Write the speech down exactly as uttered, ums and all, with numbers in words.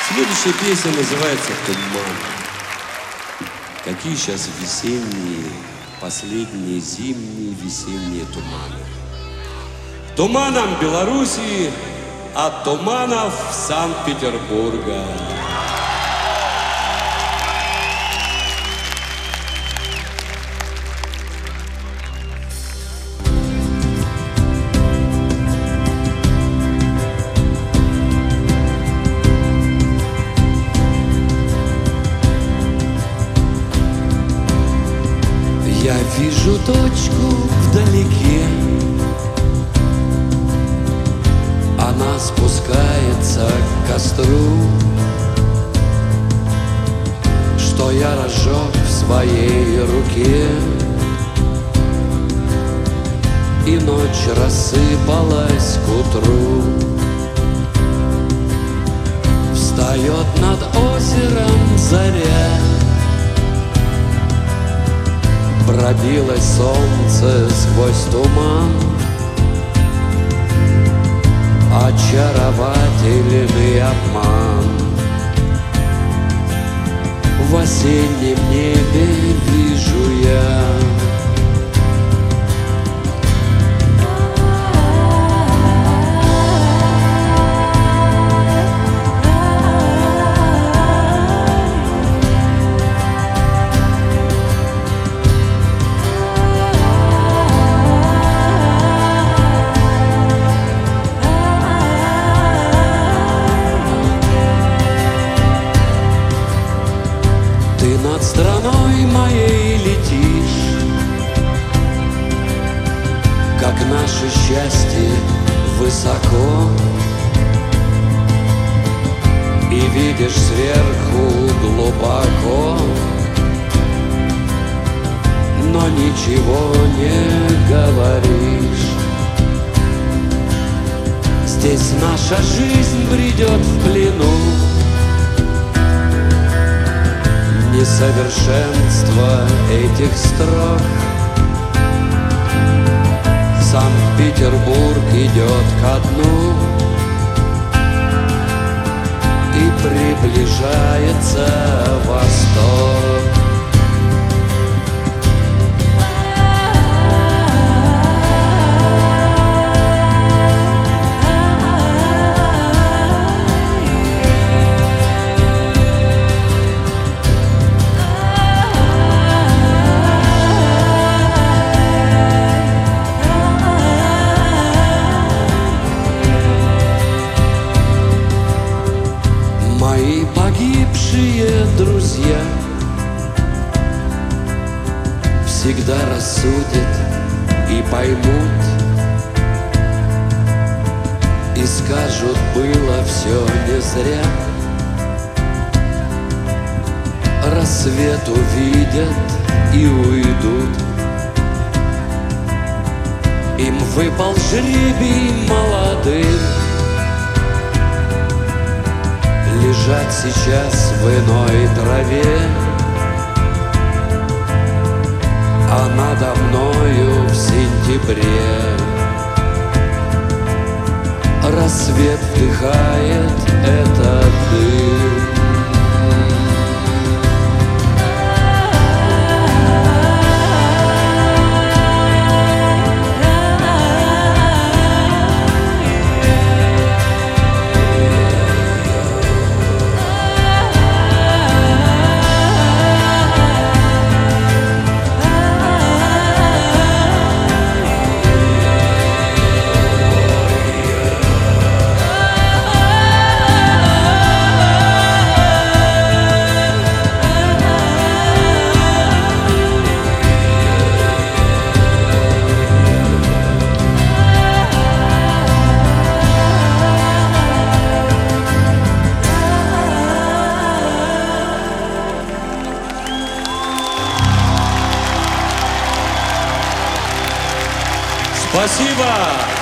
Следующая песня называется «Туман». Какие сейчас весенние, последние зимние, весенние туманы. Туманом Белоруссии, от туманов Санкт-Петербурга. Я вижу точку вдалеке, она спускается к костру, что я разжег в своей руке, и ночь рассыпалась к утру. Встает над озером заря, пробилось солнце сквозь туман, очаровательный обман. В осеннем небе вижу я ты над страной моей летишь, как наше счастье высоко, и видишь сверху глубоко, но ничего не говоришь. Здесь наша жизнь бредет в плену, несовершенство этих строк. Санкт-Петербург идет ко дну, и приближается Восток. Мои погибшие друзья всегда рассудят и поймут, и скажут, было все не зря. Рассвет увидят и уйдут. Им выпал жребий молодым лежать сейчас в иной траве, а надо мною в сентябре рассвет вдыхает этот дым. Спасибо!